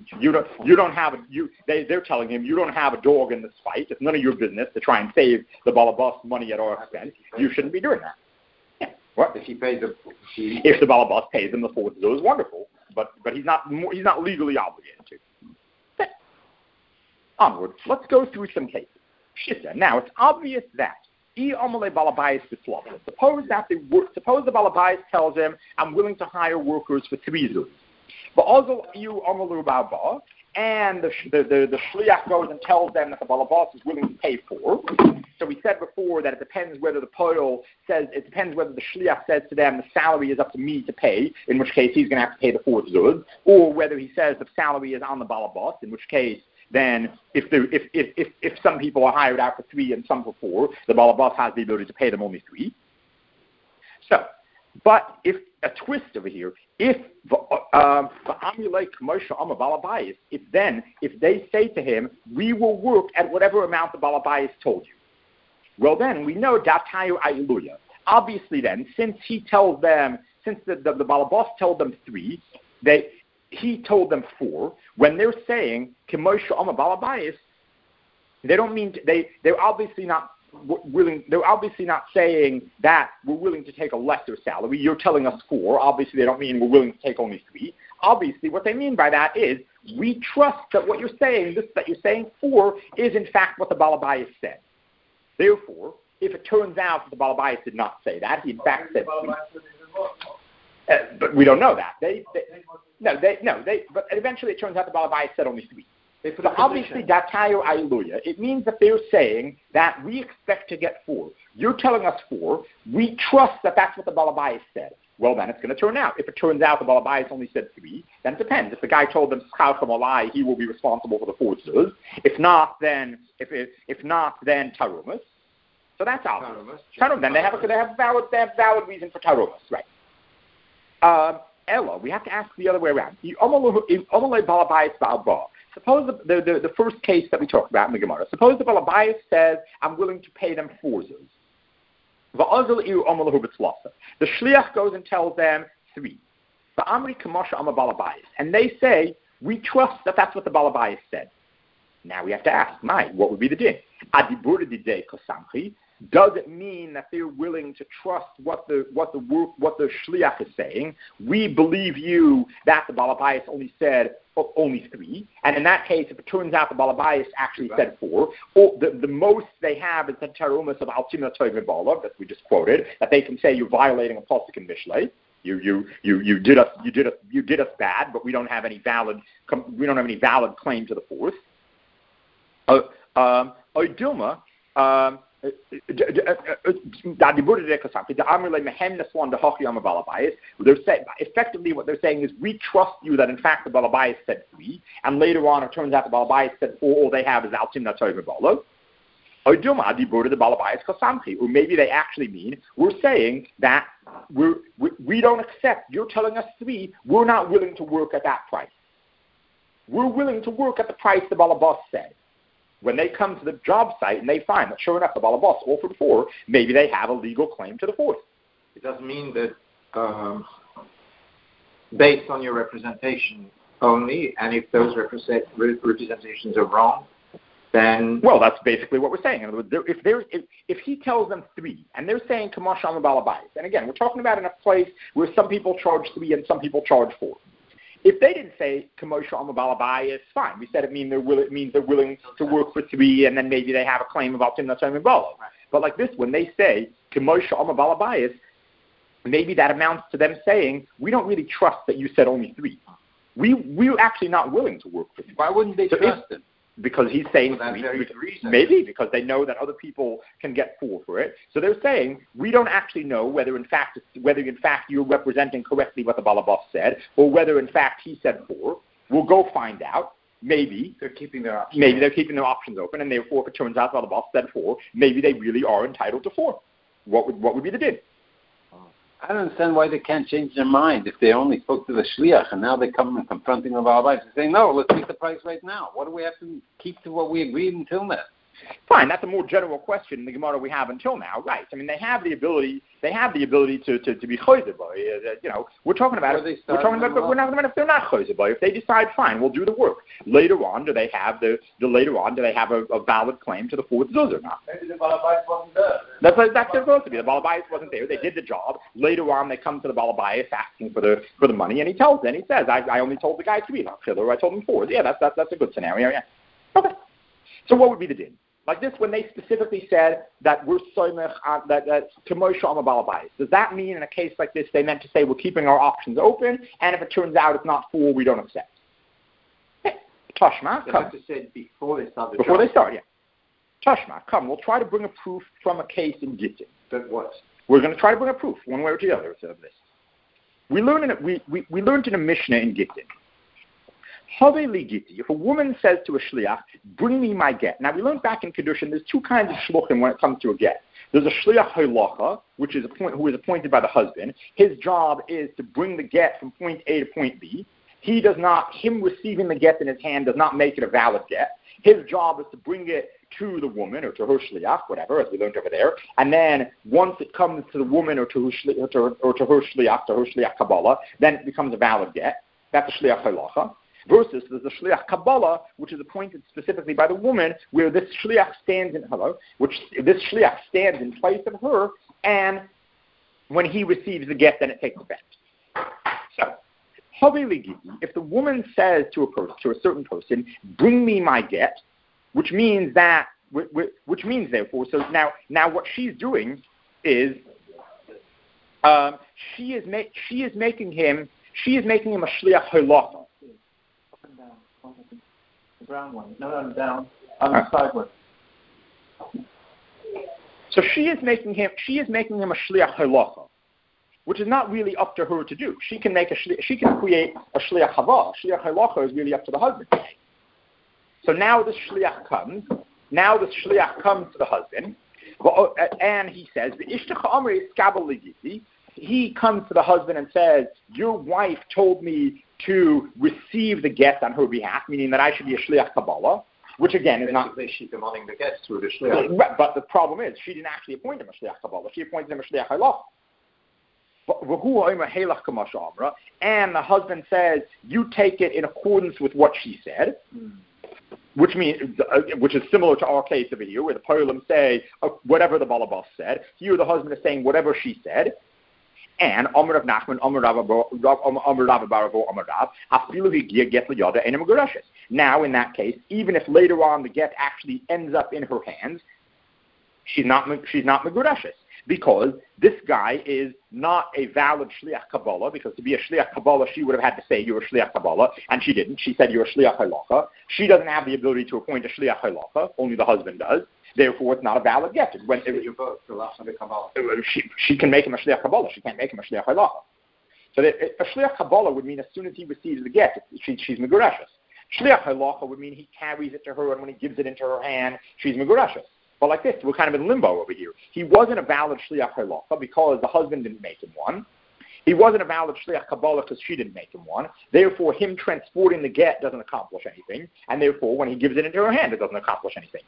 They're telling him you don't have a dog in this fight. It's none of your business to try and save the balabas money at our expense. You shouldn't be doing that. Yeah. What? If the balabas pays him the 4th zuz, is wonderful. But he's not legally obligated to. Okay. Onward. Let's go through some cases. Shitta. Now it's obvious that suppose the balabais tells him, I'm willing to hire workers for 3 zuz. But also and the shliach goes and tells them that the balabas is willing to pay 4. So we said before that it depends whether the poil says, it depends whether the shliach says to them, the salary is up to me to pay, in which case he's going to have to pay the fourth zuz, or whether he says the salary is on the balabas, in which case then if some people are hired out for 3 and some for 4, the balabas has the ability to pay them only 3. So, but if a twist over here, if they say to him, we will work at whatever amount the balabais told you, well then we know datayu ailuya. Obviously then, since he tells them, since the balabas told them 3, he told them 4. When they're saying Kemosha Amma Balabais, they don't mean they're obviously not willing. They're obviously not saying that we're willing to take a lesser salary. You're telling us 4. Obviously, they don't mean we're willing to take only 3. Obviously, what they mean by that is we trust that what you're saying, that you're saying 4, is in fact what the Balabais said. Therefore, if it turns out that the Balabais did not say that, he in fact said 3. But we don't know that. But eventually it turns out the Balabais said only 3. So obviously, datayo ailuya, it means that they're saying that we expect to get 4. You're telling us 4. We trust that that's what the Balabais said. Well, then it's going to turn out. If it turns out the Balabais only said 3, then it depends. If the guy told them schar chamalai, he will be responsible for the 4 zuz. If not, then tarumas. So that's obvious. Tarumas. Then they have valid reason for tarumas, right? Ella, we have to ask the other way around. Suppose the first case that we talked about in the Gemara. Suppose the Balabais says, I'm willing to pay them 4 zuz. The shliach goes and tells them 3. And they say, we trust that that's what the Balabais said. Now we have to ask, what would be the din? Does it mean that they're willing to trust what the shliach is saying? We believe you that the balabais only said only 3, and in that case, if it turns out the balabais actually said 4, or the most they have is the tarumas of altimna toivibala that we just quoted, that they can say you're violating a pasuk in Mishlei. You did us bad, but we don't have any valid claim to the 4th. Oidilma. Effectively what they're saying is we trust you that in fact the Balabais said 3, and later on it turns out the Balabais said 4, all they have is Altim Natoy Vibala. Or maybe they actually mean we're saying that we don't accept, you're telling us 3, we're not willing to work at that price. We're willing to work at the price the Balabas said. When they come to the job site and they find that sure enough the balabas offered 4, maybe they have a legal claim to the 4th. It doesn't mean that based on your representation only, and if those representations are wrong, then... Well, that's basically what we're saying. In other words, if he tells them 3, and they're saying Kamash on the balabais, and again, we're talking about in a place where some people charge 3 and some people charge 4. If they didn't say Kamosha Amma Balabai, it's fine. We said it means they're willing to work for 3, and then maybe they have a claim about Timna Tzom Bala. But like this, when they say Kamosha Amma Balabai, maybe that amounts to them saying, we don't really trust that you said only 3. We're actually not willing to work for 3. Why wouldn't they trust him? Because he's saying 3. Maybe because they know that other people can get 4 for it. So they're saying we don't actually know whether in fact you're representing correctly what the balabas said, or whether in fact he said 4. We'll go find out. Maybe they're keeping their options. Maybe they're keeping their options open, and therefore, if it turns out the balabas said 4, maybe they really are entitled to 4. What would be the din? I don't understand why they can't change their mind if they only spoke to the shliach and now they come and confronting the balabais and saying, no, let's make the price right now. What do we have to keep to what we agreed until now? Fine, that's a more general question in the Gemara we have until now, right? I mean, they have the ability to be choizer. We're talking about it. We're talking about, but we're not if they're not choizer. If they decide, fine, we'll do the work. Later on, do they have a valid claim to the 4th zuz or not? Maybe the balabais wasn't there. That's supposed to be. The balabais wasn't there. They did the job. Later on, they come to the balabais asking for the money, and he says, I only told the guy 3, not chiller. I told him 4. Yeah, that's a good scenario. Yeah. Okay. So what would be the din? Like this, when they specifically said that we're soymech, that Kemosha Amma Balabais, does that mean in a case like this they meant to say we're keeping our options open, and if it turns out it's not 4, we don't accept? Tashma. They have to say before they start the Before job. they start, yeah. Tashma, come, we'll try to bring a proof from a case in Gittin. But what? We're going to try to bring a proof, one way or the other, of this. We learned in a Mishnah in Gittin. Haveli Gitti, if a woman says to a shliach, bring me my get. Now, we learned back in Kedushin, there's two kinds of shluchim when it comes to a get. There's a shliach halacha, who is appointed by the husband. His job is to bring the get from point A to point B. Him receiving the get in his hand does not make it a valid get. His job is to bring it to the woman or to her shliach, whatever, as we learned over there. And then once it comes to the woman or to her shliach Kabbalah, then it becomes a valid get. That's a shliach halacha. Versus there's the shliach Kabbalah, which is appointed specifically by the woman, where this shliach stands in place of her, and when he receives the get, then it takes effect. So, if the woman says to a certain person, bring me my get, which means therefore, so now what she's doing is she is making him a shliach halacha. The brown one. No, down. On the side one. So she is making him a shliach halacha, which is not really up to her to do. She can create a shliach hava. Shliach halacha is really up to the husband. So now this shliach comes to the husband, and he says, he comes to the husband and says, your wife told me to receive the get on her behalf, meaning that I should be a shliach Kabbalah, which again is not... She's demanding the get through the shliach. But the problem is, she didn't actually appoint him a shliach Kabbalah. She appointed him a shliach halach. And the husband says, you take it in accordance with what she said, which is similar to our case over here, where the Polim say whatever the Balabas said. Here the husband is saying whatever she said. And Amr Rav Nachman, Amr Rav Baravo, Amr Rav, Afilu Higia get liyada and Megurashes. Now, in that case, even if later on the get actually ends up in her hands, she's not Megurashes, because this guy is not a valid shliach Kabbalah. Because to be a shliach Kabbalah, she would have had to say you're a shliach Kabbalah, and she didn't. She said you're a shliach halacha. She doesn't have the ability to appoint a shliach halacha. Only the husband does. Therefore, it's not a valid get. She can make him a shliach Kabbalah. She can't make him a shliach halacha. So a shliach Kabbalah would mean as soon as he receives the get, she's megurashes. Shliach halacha would mean he carries it to her, and when he gives it into her hand, she's megurashes. But like this, we're kind of in limbo over here. He wasn't a valid shliach halacha because the husband didn't make him one. He wasn't a valid shliach Kabbalah because she didn't make him one. Therefore, him transporting the get doesn't accomplish anything. And therefore, when he gives it into her hand, it doesn't accomplish anything.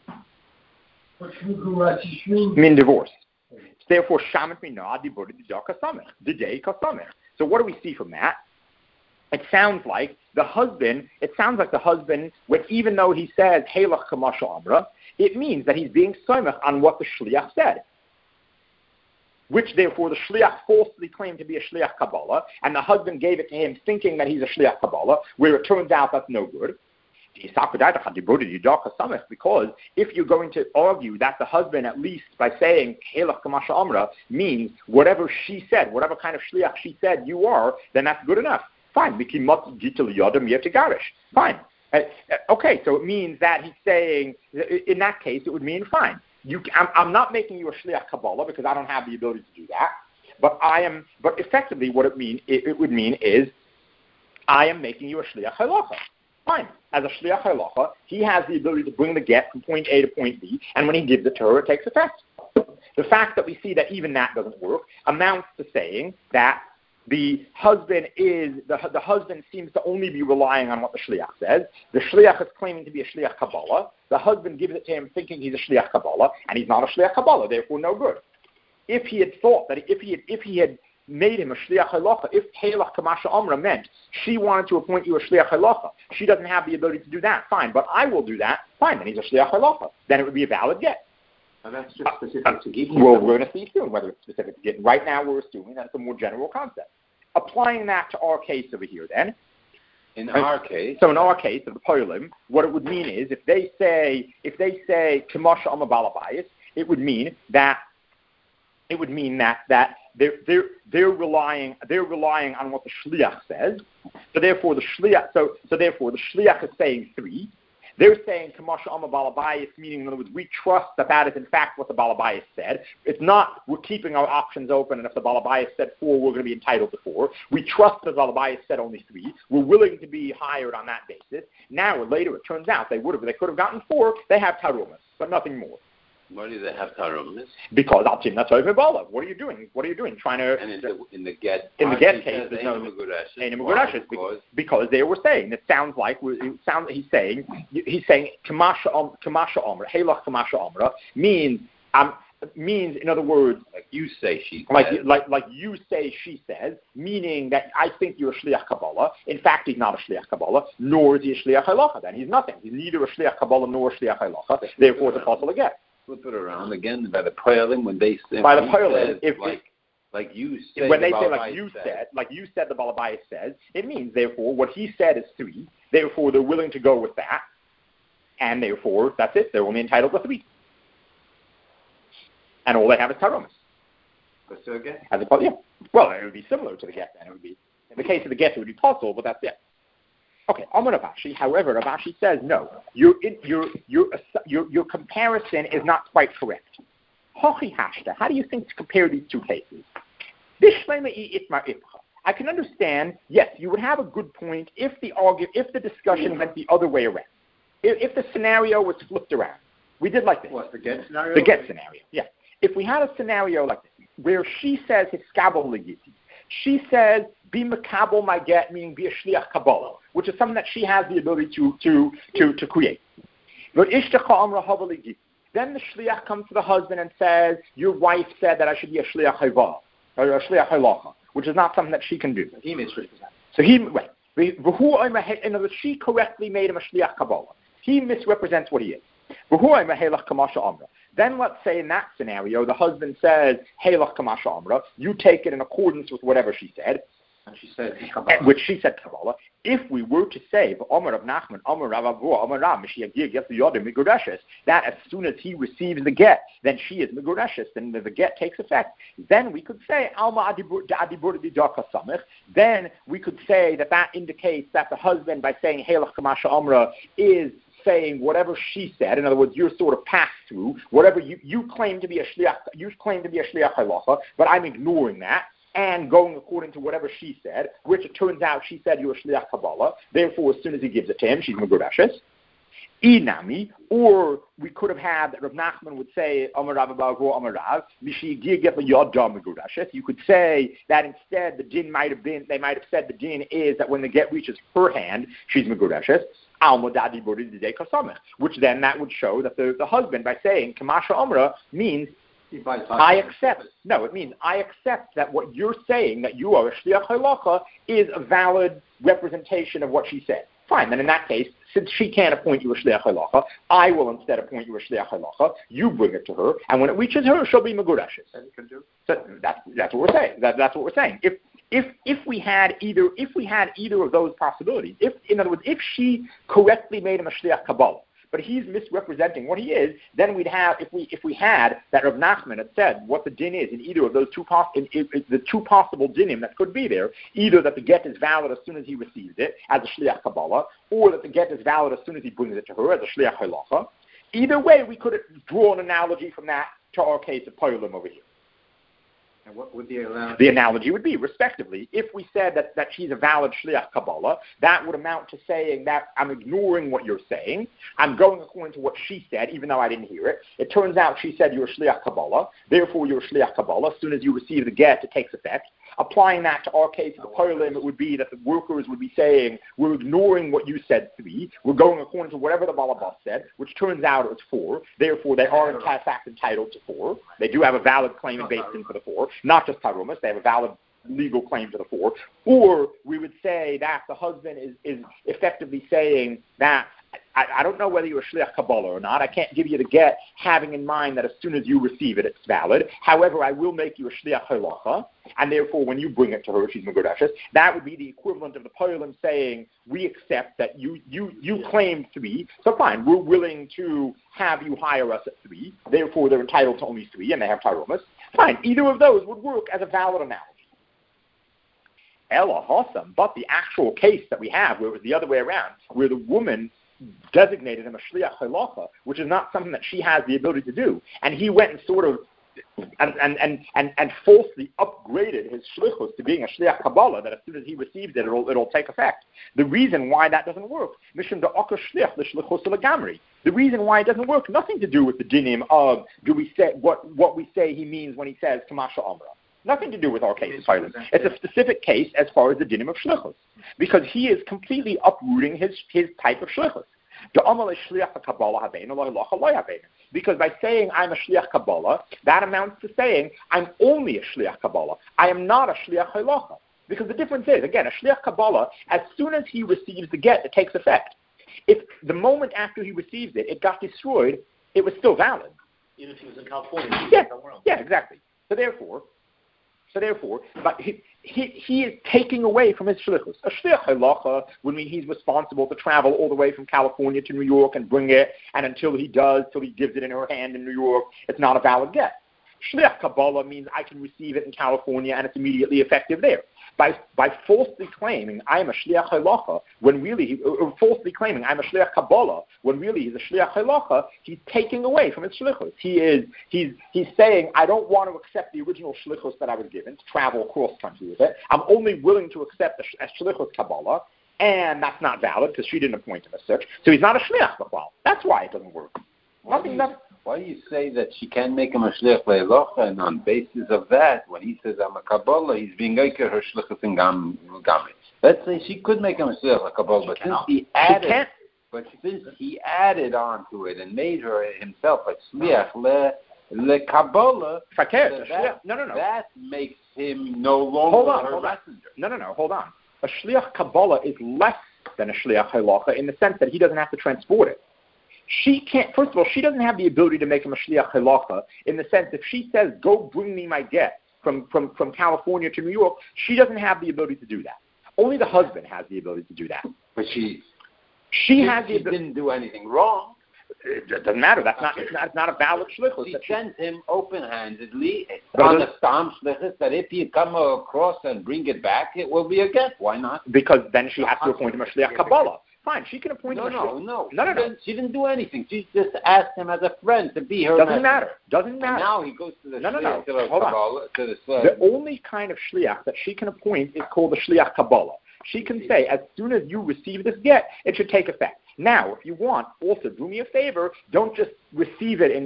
Mean divorce. Therefore, shamet mina dibur the day kasameh. So what do we see from that? It sounds like the husband, when even though he says Halach Kamasha Amra, it means that he's being soimach on what the shliach said. Which therefore the shliach falsely claimed to be a shliach Kabbalah, and the husband gave it to him thinking that he's a shliach Kabbalah, where it turns out that's no good. Because if you're going to argue that the husband, at least by saying Halach Kamasha Amra, means whatever she said, whatever kind of shliach she said you are, then that's good enough. Fine. Fine. Okay, so it means that he's saying, in that case, it would mean fine. I'm not making you a shliach Kabbalah because I don't have the ability to do that. But effectively, what it would mean is, I am making you a shliach halacha. Fine. As a shliach halacha, he has the ability to bring the get from point A to point B, and when he gives it to her, it takes effect. The fact that we see that even that doesn't work amounts to saying that the husband seems to only be relying on what the shliach says. The shliach is claiming to be a shliach Kabbalah. The husband gives it to him thinking he's a shliach Kabbalah, and he's not a shliach Kabbalah, therefore no good. If he had thought that if he had made him a shliach halacha, if Halach Kamasha Amra meant she wanted to appoint you a shliach halacha, she doesn't have the ability to do that, fine, but I will do that, fine, then he's a shliach halacha. Then it would be a valid get. And that's just specific to Gittin. Well, we're going to see soon whether it's specific to Gittin. Right now we're assuming that's a more general concept. Applying that to our case over here then. In our case, of the Polim, what it would mean is if they say Kamasha Amra Balabayis, it would mean that they're relying on what the shliach says. So therefore the shliach is saying 3. They're saying Kamasha Amma Balabayas, meaning, in other words, we trust that is in fact what the Balabayas said. It's not we're keeping our options open, and if the Balabayas said 4, we're going to be entitled to 4. We trust that the Balabayas said only 3. We're willing to be hired on that basis. Now or later, it turns out they could have gotten 4. They have tarumas, but nothing more. Why do they have tarumas? Because Altim Natzoi Mebala. What are you doing? Trying to... And in the get case, there's no... Because they were saying, it sounds like, he's saying, Kamasha Omra, Halach Kamasha Omra, means, in other words... Like you say, she says. Like you say, she says, meaning that I think you're a Shliach Kabbalah. In fact, he's not a Shliach Kabbalah, nor is he a Shliach Halacha. Then he's nothing. He's neither a Shliach Kabbalah nor a Shliach Halacha. Therefore, it's a possible again. Flip it around again by the Poilim when they say by the Poilim, like you said, when they say like you said the Balabayas says, it means therefore what he said is 3. Therefore, they're willing to go with that, and therefore that's it. They're only entitled to 3, and all they have is tarumas. So again, well, it would be similar to the get. Then it would be in the case of the get, it would be possible, but that's it. Okay, Amar Rav Ashi. However, Rav Ashi says no. Your comparison is not quite correct. Hochi hashta. How do you think to compare these two cases? I can understand. Yes, you would have a good point if the discussion went the other way around. If the scenario was flipped around, we did like this. What, the get scenario? The get scenario. Yeah. If we had a scenario like this, where she says hiskabel legiti, she says be makabel my get, meaning be a shliach kabbalah, which is something that she has the ability to create. But ishtacha amra hava legiti. Then the shliach comes to the husband and says, your wife said that I should be a shliach hayva, or a shliach halacha, which is not something that she can do. He misrepresents. So in other words, she correctly made him a shliach kabbalah. He misrepresents what he is. Then let's say in that scenario, the husband says, Halach Kamasha Amra, you take it in accordance with whatever she said. And she said which she said Kabbalah. If we were to say, Amar of Nachman, Amar Rav Avua, Amar Ram, that as soon as he receives the get, then she is Megureshes, then the get takes effect. Then we could say, Alma Adibur Didaka Samech. Then we could say that indicates that the husband, by saying Halach Kamasha Amra, is saying whatever she said. In other words, you're sort of passed through whatever you claim to be a shliach. You claim to be a shliach halacha, but I'm ignoring that and going according to whatever she said, which it turns out she said you're a shliach kabbalah. Therefore, as soon as he gives it to him, she's megureshes. Inami, or we could have had that Rav Nachman would say Amar Rav Abahu Amar Rav Mishi Giyat LeYadam Megureshes. You could say that instead they might have said the din is that when the get reaches her hand, she's megureshes. Which then that would show that the husband, by saying Kamasha Amra, means I accept. No, it means I accept that what you're saying, that you are a shliach halacha, is a valid representation of what she said. Fine, then in that case, since she can't appoint you a shliach halacha, I will instead appoint you a shliach halacha. You bring it to her, and when it reaches her, she'll be megureshes. So that's what we're saying. That's what we're saying. If we had either of those possibilities, in other words, if she correctly made him a shliach kabbalah, but he's misrepresenting what he is, then we'd have, if we had that Rav Nachman had said what the din is in either of those the two possible dinim that could be there, either that the get is valid as soon as he receives it as a shliach kabbalah, or that the get is valid as soon as he brings it to her as a shliach halacha. Either way, we could draw an analogy from that to our case of Poilim over here. And what would the analogy? The analogy would be, respectively, if we said that she's a valid shliach kabbalah, that would amount to saying that I'm ignoring what you're saying. I'm going according to what she said, even though I didn't hear it. It turns out she said you're a shliach kabbalah. Therefore, you're a shliach kabbalah. As soon as you receive the get, it takes effect. Applying that to our case of the Poilim, it would be that the workers would be saying, we're ignoring what you said 3. We're going according to whatever the Balabas said, which turns out it was 4. Therefore, they are in fact entitled to 4. They do have a valid claim in Beis Din for the 4. Not just tarumas, they have a valid legal claim to the 4. Or we would say that the husband is effectively saying that I don't know whether you're a shliach kabbalah or not. I can't give you the get, having in mind that as soon as you receive it, it's valid. However, I will make you a shliach halacha, and therefore, when you bring it to her, she's megureshes. That would be the equivalent of the Poilim saying, we accept that you claim 3, so fine, we're willing to have you hire us at 3. Therefore, they're entitled to only 3, and they have tarumas. Fine, either of those would work as a valid analogy. Ella Hossam, but the actual case that we have, where it was the other way around, where the woman designated him a shliach halacha, which is not something that she has the ability to do, and he went and sort of and falsely upgraded his shlichus to being a shliach Kabbalah, that as soon as he receives it, it'll take effect. The reason why that doesn't work, the reason why it doesn't work, nothing to do with the dinim of do we say what we say he means when he says Kamasha Amra. Nothing to do with our case. It's a specific case as far as the dinim of shlichus, because he is completely uprooting his type of shlichus. Because by saying I'm a shliach Kabbalah, that amounts to saying I'm only a shliach Kabbalah. I am not a shliach halacha. Because the difference is, again, a shliach Kabbalah, as soon as he receives the get, it takes effect. If the moment after he receives it, it got destroyed, it was still valid. Even if he was in California, somewhere else. Yeah, exactly. So therefore, but he is taking away from his shlichus. A shliach halacha would mean he's responsible to travel all the way from California to New York and bring it, and until he gives it in her hand in New York, it's not a valid get. Shliach Kabbalah means I can receive it in California and it's immediately effective there. By falsely claiming I'm a shliach halacha when really, or falsely claiming I'm a shliach Kabbalah when really he's a shliach halacha, he's taking away from his shlichus. He's saying I don't want to accept the original shlichus that I was given to travel cross country with it. I'm only willing to accept a shlichus Kabbalah, and that's not valid because she didn't appoint him as such. So he's not a shliach b'chlal. That's why it doesn't work. Why do you say that she can't make him a shliach le'elocha, and on basis of that, when he says I'm a Kabbalah, he's being oiker her shlichus in Gamit? Let's say she could make him a shliach Kabbalah, but since he added on to it and made her himself a shliach le'Kabbalah, that makes him no longer her messenger. No, hold on. A shliach Kabbalah is less than a shliach halacha in the sense that he doesn't have to transport it. She can't, first of all, she doesn't have the ability to make him a shliach halacha in the sense if she says, go bring me my get from California to New York, she doesn't have the ability to do that. Only the husband has the ability to do that. But she didn't do anything wrong. It doesn't matter. It's not a valid shlichus. She sent him open-handedly on a stam shlichus that if you come across and bring it back, it will be a get. Why not? Because then she has to appoint him a shliach Kabbalah. Fine, she can appoint him. No. She didn't do anything. She just asked him as a friend to be her messenger. Doesn't matter. And now he goes to the shliach. Hold on. The only kind of shliach that she can appoint is called the shliach Kabbalah. She can say, as soon as you receive this get, it should take effect. Now, if you want, also do me a favor. Don't just receive it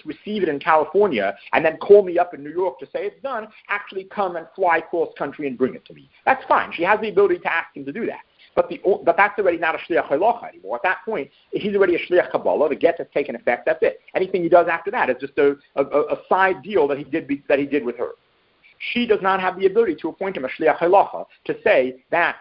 in California and then call me up in New York to say it's done. Actually, come and fly cross country and bring it to me. That's fine. She has the ability to ask him to do that. But that's already not a shliach halacha anymore. At that point, he's already a shliach Kabbalah. The get has taken effect. That's it. Anything he does after that is just a side deal that he did with her. She does not have the ability to appoint him a shliach halacha to say that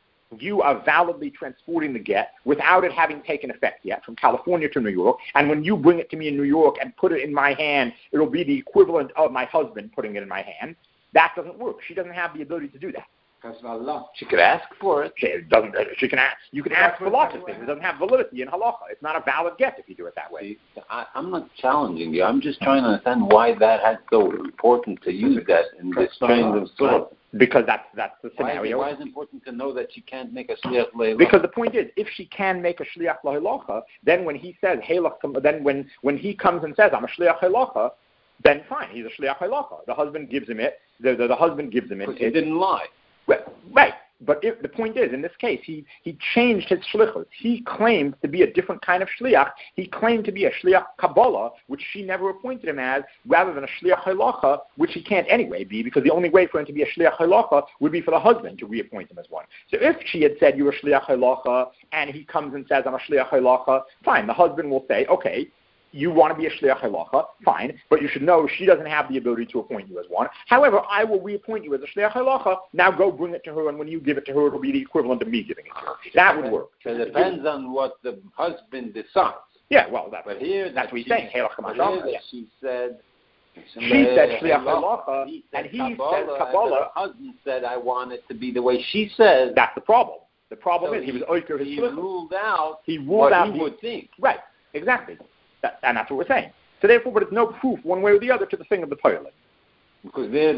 you are validly transporting the get without it having taken effect yet from California to New York, and when you bring it to me in New York and put it in my hand, it'll be the equivalent of my husband putting it in my hand. That doesn't work. She doesn't have the ability to do that. She could ask for it. She can ask. You can ask for lots of things. It doesn't have validity in halacha. It's not a valid get if you do it that way. I'm not challenging you. I'm just trying to understand why that has so important to use that in this kind of thought. Because that's the scenario. Why is it important to know that she can't make a shliach le'elocha? Because the point is, if she can make a shliach le'elocha, then when he says then when he comes and says I'm a shliach le'elocha, then fine, he's a shliach le'elocha. The husband gives him it. The husband gives him it. Because he didn't lie. Right. But the point is, in this case, he changed his shlichus. He claimed to be a different kind of shliach. He claimed to be a shliach Kabbalah, which she never appointed him as, rather than a shliach halacha, which he can't anyway be, because the only way for him to be a shliach halacha would be for the husband to reappoint him as one. So if she had said you're a shliach halacha, and he comes and says I'm a shliach halacha, fine. The husband will say, okay, you want to be a shliach halacha, fine, but you should know she doesn't have the ability to appoint you as one. However, I will reappoint you as a shliach halacha. Now go bring it to her, and when you give it to her, it'll be the equivalent of me giving it to her. That would work. So it depends on what the husband decides. Yeah, well, that's what he's saying. She said shliach halacha, and he said Kabbalah. The husband said, I want it to be the way she says. That's the problem. The problem is he was oiker his shlichus. He ruled out what he would think. Right, exactly. And that's what we're saying. So therefore, but it's no proof one way or the other to the thing of the toilet. Because the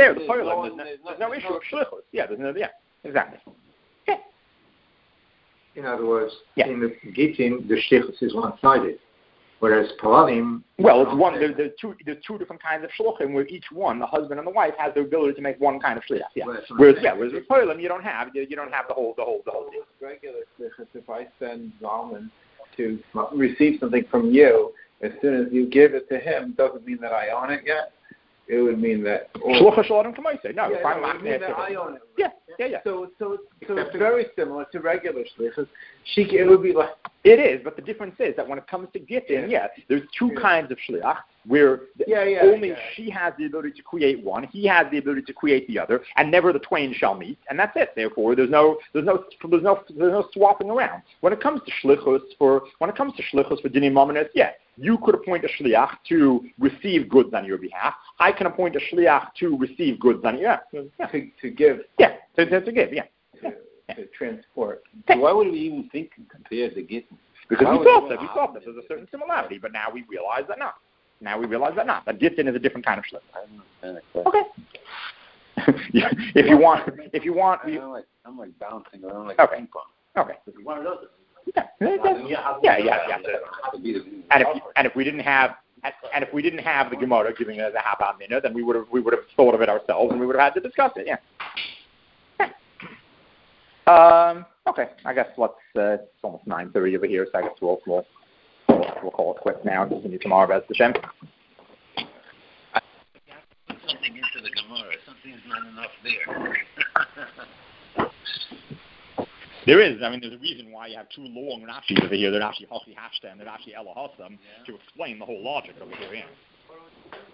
toilet, there's no issue of shlichus. Yeah, exactly. In other words, Yeah. in the Gittin, the shlichus is one-sided, whereas Palalim. Well, it's one. There's two different kinds of shluchim, where each one, the husband and the wife, has the ability to make one kind of shliach. Yeah. Whereas with Polim, you don't have the whole deal. Regular shlichus. If I send Zalman to receive something from you, as soon as you give it to him, doesn't mean that I own it yet. It would mean that. Shluchah shalom k'maiseh. No, it would mean that I own it. Yeah. So it's very similar to regular shlichus. It would be like. It is, but the difference is that when it comes to gittin, there's two kinds of shliach where only she has the ability to create one, he has the ability to create the other, and never the twain shall meet, and that's it. Therefore, there's no swapping around. When it comes to shlichus for dinim mominus, you could appoint a shliach to receive goods on your behalf. I can appoint a shliach to receive goods on your behalf. To give. To give. To transport. So why would we even think compared to Gittin? Because we thought that there's a certain similarity, but now we realize that not. That Gittin is a different kind of shliach. I don't understand. Okay. if you want, I'm like bouncing around like Okay. ping pong. Okay. If you want to know this. Yeah. And if we didn't have the Gemara giving us a haba mina, then we would have thought of it ourselves, and we would have had to discuss it. Yeah. Okay. I guess it's almost 9:30 over here, so I guess we'll call it quits now and continue tomorrow, Bez Hashem. Something into the Gemara. Something's not enough there. There is. I mean, there's a reason why you have two long Rashis over here. They're Rashi Hachi Hashta and they're Rashi Elohasam to explain the whole logic over here. Yeah.